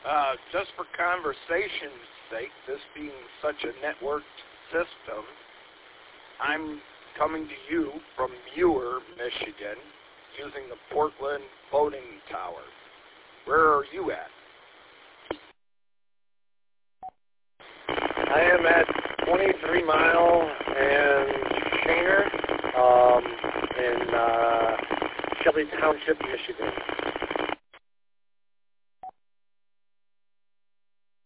Just for conversation's sake, this being such a networked system, I'm coming to you from Muir, Michigan, using the Portland Boating Tower. Where are you at? I am at 23 Mile and Shaner in Shelby Township, Michigan.